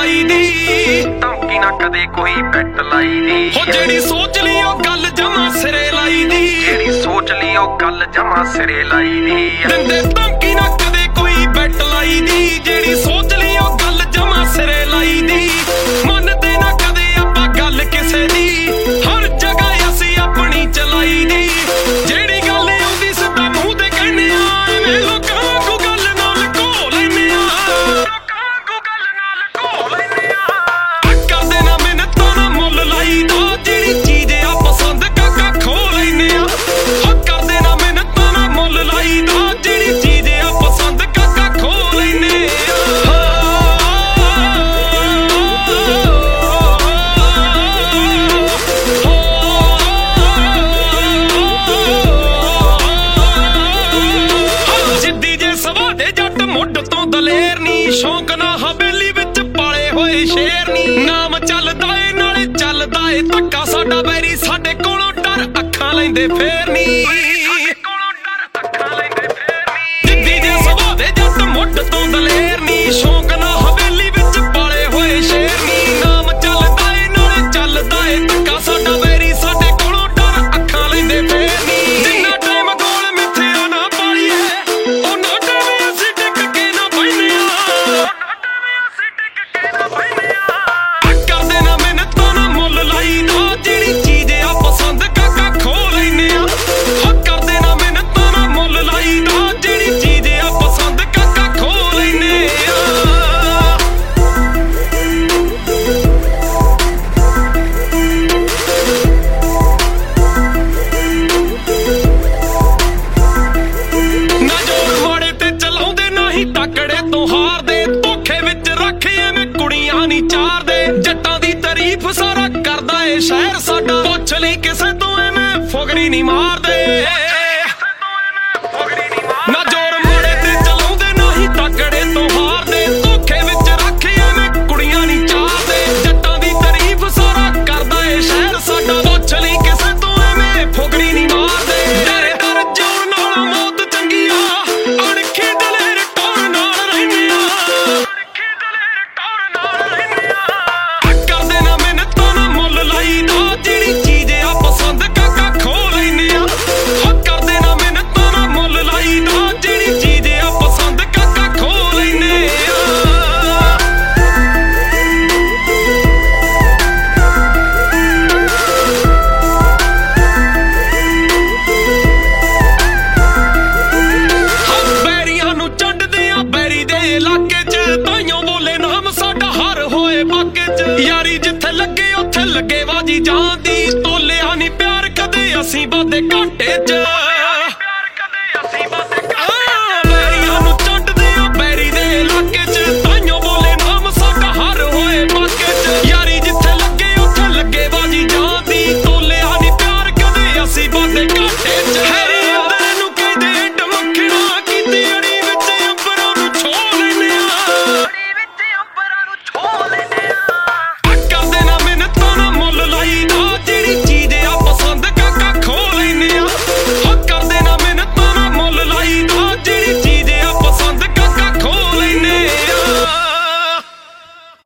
ਲਾਈ ਦੀ ਧਮਕੀ ਨਾ ਕਦੇ ਕੋਈ ਬੈਟ ਲਾਈ ਦੀ ਹੋ ਜਿਹੜੀ ਸੋਚ ਲਈ ਉਹ ਗੱਲ ਜਮਾ ਸਿਰੇ ਲਾਈ ਦੀ ਜਿਹੜੀ ਸੋਚ ਲਈ ਉਹ ਗੱਲ ਜਮਾ ਸਿਰੇ ਲਾਈ ਦੀ ਦਿੰਦੇ ਧਮਕੀ ਨਾ ਕਦੇ ਕੋਈ ਬੈਟ ਲਾਈ ਦੀ ਜਿਹੜੀ ਸੋਚ ਲਈ ਉਹ ਗੱਲ ਜਮਾ ਸਿਰੇ ਲਾਈ ਦੀ ਮੰਨਦੇ ਨਾ ਕਦੇ ਆਪਾਂ ਗੱਲ ਕਿਸੇ ਦੀ ਹਰ ਜਗ੍ਹਾ ਅਸੀਂ ਆਪਣੀ ਚਲਾਈ ਦੀ ਜਿਹੜੀ ਗੱਲ ਆਉਂਦੀ ਸਿੱਧਾ ਮੂੰਹ ਤੇ ਕਹਿੰਦੇ ਆ ਐਵੇਂ ਲੋਕਾਂ ਨੂੰ ਗੱਲ ਨਾਲ ਲੁਕੋ ਲੈਂਦੇ ਆ ਕਰਦੇ ਨਾ ਮਿਹਨਤਾਂ ਦਾ ਮੁੱਲ ਲਾਈਦਾ ਜਿਹੜੀ ਚੀਜ਼ ਆ ਪਸੰਦ ਕਾਕਾ ਖੋ ਲੈਂਦੇ ਆ ਕਰਦੇ ਨਾ ਮਿਹਨਤਾਂ ਦਾ ਮੁੱਲ ਲਾਈਦਾ ਜਿਹੜੀ ਚੀਜ਼ ਆ ਪਸੰਦ ਕਾਕਾ ਖੋ ਲੈਂਦੇ ਜਿੱਦੀ ਜੇ ਸਵਾ ਦੇ ਜੱਟ ਮੁੱਢ ਤੋਂ ਦਲੇਰ ਨੀ ਸ਼ੌਂਕ ਨਾ ਹਵੇਲੀ ਵਿੱਚ ਪਾਲੇ ਹੋਏ ਸ਼ੇਰ ਨੀ ਨਾਮ ਚੱਲਦਾ ਏ ਨਾਲੇ ਚੱਲਦਾ ਏ ਧੱਕਾ ਸਾਡਾ ਬੈਰੀ ਸਾਡੇ ਕੋਲੋਂ ਡਰ ਅੱਖਾਂ ਲੈਂਦੇ ਫੇਰ ਨੀ ਜਿੱਦੀ ਜੇ ਸਵਾ ਦੇ ਜੱਟ ਮੁੱਢ ਤੋਂ ਦਲੇਰ ਨੀ ਸ਼ੌਂਕ ਨਾ ਹਵੇਲੀ ਵਿੱਚ ਪਾਲੇ ਹੋਏ ਸ਼ੇਰ ਨੀ ਨਾਮ ਚੱਲਦਾ ਏ ਨਾਲੇ ਚੱਲਦਾ ਏ ਧੱਕਾ ਸਾਡਾ ਬੈਰੀ ਸਾਡੇ ਕੋਲੋਂ ਡਰ ਅੱਖਾਂ ਲੈਂਦੇ ਫੇਰ ਨੀ ਜਿੰਨਾ ਟਾਈਮ ਗੋਲ ਮਿੱਥਿਆ ਨਾ ਪਾਲੀਏ ਉਹਨਾਂ ਟਾਈਮ ਅਸੀਂ ਟਿਕ ਕੇ ਨਾ ਬੈਠੇ ਕਰਦੇ ਨਾ ਮਿਹਨਤਾਂ ਦਾ ਮੁੱਲ ਲਾਈਦਾ ਜਿਹੜੀ ਚੀਜ਼ ਆ ਪਸੰਦ ਕਾਕਾ ਖੋ ਲੈਂਦੇ ਆ ਕਰਦੇ ਨਾ ਮਿਹਨਤਾਂ ਦਾ ਮੁੱਲ ਲਾਈਦਾ ਜਿਹੜੀ ਚੀਜ਼ ਆ ਪਸੰਦ ਕਾਕਾ ਖੋ ਲੈਂਦੇ ਆ ਨਾ ਜੋਰ ਮਾੜੇ ਤੇ ਚਲਾਉਂਦੇ ਨਾ ਹੀ ਤਕੜੇ ਤੋਂ ਹਾਰਦੇ ਧੋਖੇ ਵਿੱਚ ਰੱਖ ਐਵੇਂ ਕੁੜੀਆਂ ਨਹੀਂ ਚਾਰਦੇ ਜੱਟਾਂ ਦੀ ਤਾਰੀਫ ਸਾਰਾ ਕਰਦਾ ਏ ਸ਼ਹਿਰ ਸਾਡਾ ਪੁੱਛ ਲਈ ਕਿਸੇ ਤੋਂ ਐਵੇਂ ਫੁਗੜੀ ਨਹੀਂ ਮਾਰਦੇ ਨਾ ਜੋਰ ਮਾੜੇ ਤੇ ਚਲਾਉਂਦੇ ਨਾ ਹੀ ਤਕੜੇ ਤੋਂ ਹਾਰਦੇ ਧੋਖੇ ਵਿੱਚ ਰੱਖ ਐਵੇਂ ਕੁੜੀਆਂ ਨਹੀਂ ਚਾਰਦੇ ਜੱਟਾਂ ਦੀ ਤਾਰੀਫ ਸਾਰਾ ਕਰਦਾ ਏ ਸ਼ਹਿਰ ਸਾਡਾ ਪੁੱਛ ਲਈ ਕਿਸੇ ਤੋਂ ਐਵੇਂ ਫੁਗੜੀ ਨਹੀਂ ਮਾਰਦੇ ਡਰ ਡਰ ਜਿਉਣ ਨਾਲ ਮੌਤ ਚੰਗੀ ਆ ਅਣਖੀ ਦਲੇਰ ਟੌਰ ਨਾਲ ਰਹਿੰਦੇ ਆ ਕਰਦੇ ਨਾ ਮਿਹਨਤਾਂ ਦਾ ਮੁੱਲ ਲਾਈਦਾ ਜਿਹੜੀ ਚੀਜ਼ ਆ ਪਸੰਦ ਕਾਕਾ ਖੋ ਲੈਂਦੇ ਆ ਕਰਦੇ ਨਾ ਮਿਹਨਤਾਂ ਦਾ ਮੁੱਲ ਲਾਈਦਾ ਜਿਹੜੀ ਚੀਜ਼ ਆ ਪਸੰਦ ਕਾਕਾ ਖੋ ਲੈਂਦੇ ਆ ਬੈਰੀਆਂ ਨੂੰ ਚੰਡਦੇ ਆ ਬੈਰੀ ਦੇ ਇਲਾਕੇ 'ਚ ਤਾਈਓ ਬੋਲੇ ਨਾਮ ਸਾਡਾ ਹਰ ਹੋਏ ਬਾਕੇ 'ਚ ਯਾਰੀ ਜਿੱਥੇ ਲੱਗੇ ਉੱਥੇ ਲੱਗੇ ਬਾਜੀ ਜਾਂਦੀ ਤੋਲਿਆ ਨਹੀਂ ਪਿਆਰ ਕਦੇ ਅਸੀਂ ਵਾਦੇ ਘਾਟੇ 'ਚ